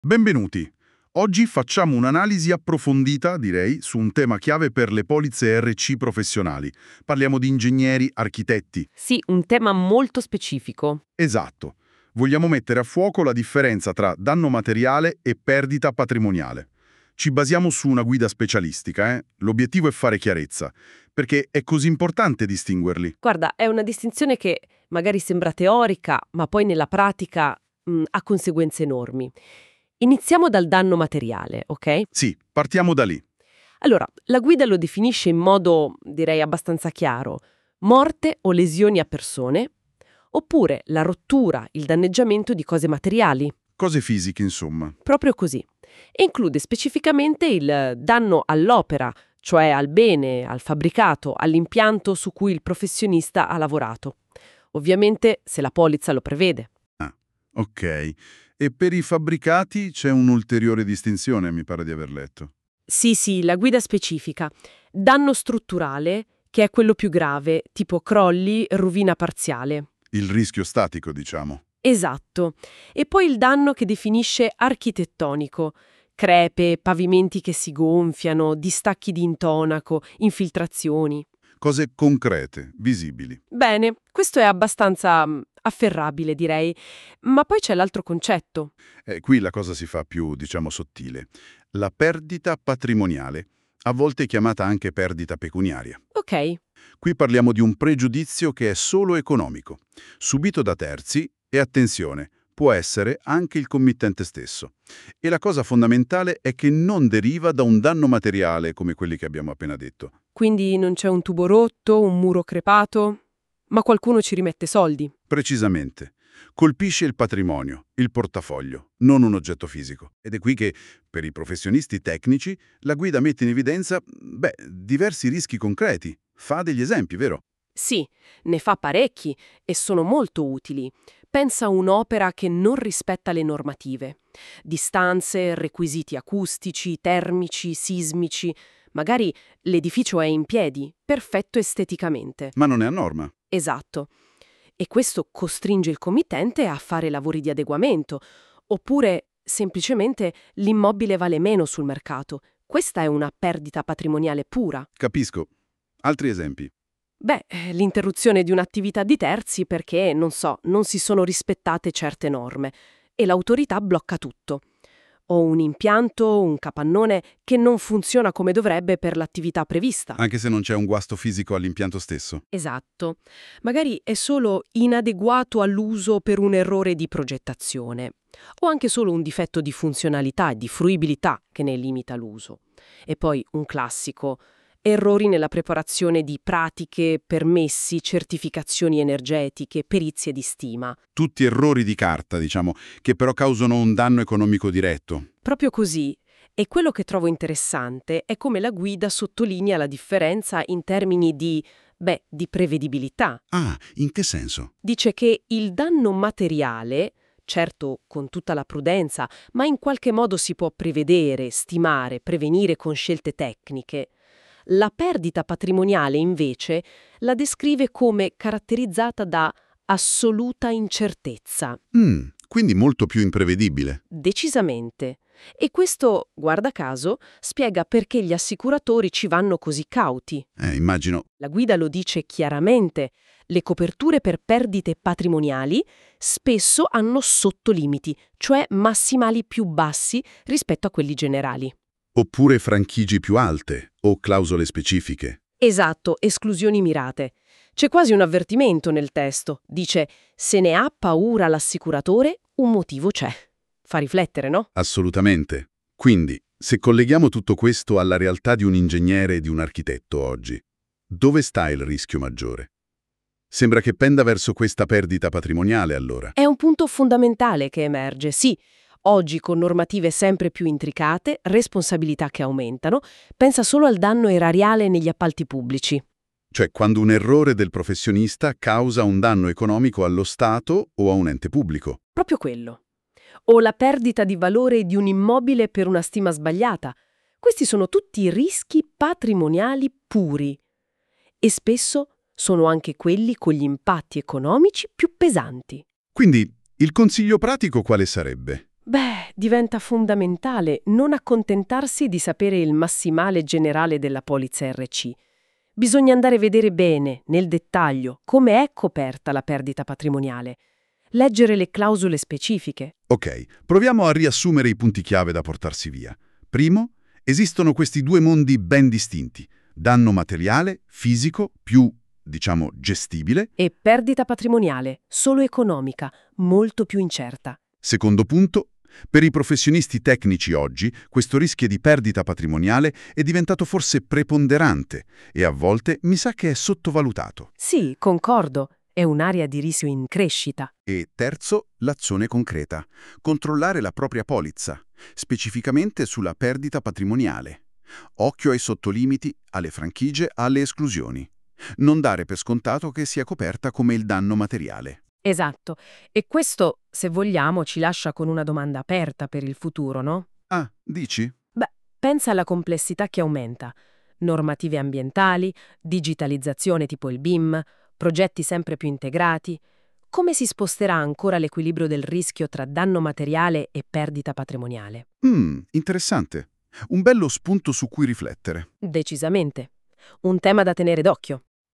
Benvenuti. Oggi facciamo un'analisi approfondita, direi, su un tema chiave per le polizze RC professionali. Parliamo di ingegneri, architetti. Sì, un tema molto specifico. Esatto. Vogliamo mettere a fuoco la differenza tra danno materiale e perdita patrimoniale. Ci basiamo su una guida specialistica, eh? L'obiettivo è fare chiarezza, perché è così importante distinguerli. Guarda, è una distinzione che magari sembra teorica, ma poi nella pratica ha conseguenze enormi. Iniziamo dal danno materiale, ok? Sì, partiamo da lì. Allora, la guida lo definisce in modo, direi, abbastanza chiaro. Morte o lesioni a persone, oppure la rottura, il danneggiamento di cose materiali. Cose fisiche, insomma. Proprio così. E include specificamente il danno all'opera, cioè al bene, al fabbricato, all'impianto su cui il professionista ha lavorato. Ovviamente se la polizza lo prevede. Ah, ok. E per i fabbricati c'è un'ulteriore distinzione, mi pare di aver letto. Sì, la guida specifica. Danno strutturale, che è quello più grave, tipo crolli, rovina parziale. Il rischio statico, diciamo. Esatto. E poi il danno che definisce architettonico. Crepe, pavimenti che si gonfiano, distacchi di intonaco, infiltrazioni. Cose concrete, visibili. Bene, questo è abbastanza afferrabile, direi. Ma poi c'è l'altro concetto. Qui la cosa si fa più, diciamo, sottile. La perdita patrimoniale, a volte chiamata anche perdita pecuniaria. Ok, Qui parliamo di un pregiudizio che è solo economico, subito da terzi e, attenzione, può essere anche il committente stesso. E la cosa fondamentale è che non deriva da un danno materiale come quelli che abbiamo appena detto. quindi non c'è un tubo rotto, un muro crepato, ma qualcuno ci rimette soldi. Precisamente. Colpisce il patrimonio, il portafoglio, non un oggetto fisico. Ed è qui che, per i professionisti tecnici, la guida mette in evidenza, diversi rischi concreti. Fa degli esempi, vero? Sì, ne fa parecchi e sono molto utili. Pensa a un'opera che non rispetta le normative. Distanze, requisiti acustici, termici, sismici. Magari l'edificio è in piedi, perfetto esteticamente. Ma non è a norma. Esatto. E questo costringe il committente a fare lavori di adeguamento. Oppure, semplicemente, l'immobile vale meno sul mercato. Questa è una perdita patrimoniale pura. Capisco. Altri esempi. L'interruzione di un'attività di terzi perché, non so, non si sono rispettate certe norme e l'autorità blocca tutto. O un impianto, un capannone che non funziona come dovrebbe per l'attività prevista. Anche se non c'è un guasto fisico all'impianto stesso. Esatto. Magari è solo inadeguato all'uso per un errore di progettazione o anche solo un difetto di funzionalità e di fruibilità che ne limita l'uso. E poi un classico: errori nella preparazione di pratiche, permessi, certificazioni energetiche, perizie di stima. Tutti errori di carta, diciamo, che però causano un danno economico diretto. Proprio così. E quello che trovo interessante è come la guida sottolinea la differenza in termini di prevedibilità. Ah, in che senso? Dice che il danno materiale, certo con tutta la prudenza, ma in qualche modo si può prevedere, stimare, prevenire con scelte tecniche. La perdita patrimoniale, invece, la descrive come caratterizzata da assoluta incertezza. Quindi molto più imprevedibile. Decisamente. E questo, guarda caso, spiega perché gli assicuratori ci vanno così cauti. Immagino. La guida lo dice chiaramente. Le coperture per perdite patrimoniali spesso hanno sottolimiti, cioè massimali più bassi rispetto a quelli generali. Oppure franchigie più alte o clausole specifiche. Esatto, esclusioni mirate. C'è quasi un avvertimento nel testo. Dice: se ne ha paura l'assicuratore, un motivo c'è. Fa riflettere, no? Assolutamente. Quindi, se colleghiamo tutto questo alla realtà di un ingegnere e di un architetto oggi, dove sta il rischio maggiore? Sembra che penda verso questa perdita patrimoniale, allora. È un punto fondamentale che emerge, sì. Oggi, con normative sempre più intricate, responsabilità che aumentano, pensa solo al danno erariale negli appalti pubblici. Cioè, quando un errore del professionista causa un danno economico allo Stato o a un ente pubblico. Proprio quello. O la perdita di valore di un immobile per una stima sbagliata. Questi sono tutti rischi patrimoniali puri. E spesso sono anche quelli con gli impatti economici più pesanti. Quindi, il consiglio pratico quale sarebbe? Beh, diventa fondamentale non accontentarsi di sapere il massimale generale della polizza RC. Bisogna andare a vedere bene, nel dettaglio, come è coperta la perdita patrimoniale. Leggere le clausole specifiche. Ok, proviamo a riassumere i punti chiave da portarsi via. Primo, esistono questi due mondi ben distinti. Danno materiale, fisico, più, diciamo, gestibile. E perdita patrimoniale, solo economica, molto più incerta. Secondo punto, per i professionisti tecnici oggi, questo rischio di perdita patrimoniale è diventato forse preponderante e a volte mi sa che è sottovalutato. Sì, concordo, è un'area di rischio in crescita. E terzo, l'azione concreta. Controllare la propria polizza, specificamente sulla perdita patrimoniale. Occhio ai sottolimiti, alle franchigie, alle esclusioni. Non dare per scontato che sia coperta come il danno materiale. Esatto. E questo, se vogliamo, ci lascia con una domanda aperta per il futuro, no? Ah, dici? Beh, pensa alla complessità che aumenta. Normative ambientali, digitalizzazione tipo il BIM, progetti sempre più integrati. Come si sposterà ancora l'equilibrio del rischio tra danno materiale e perdita patrimoniale? Interessante. Un bello spunto su cui riflettere. Decisamente. Un tema da tenere d'occhio.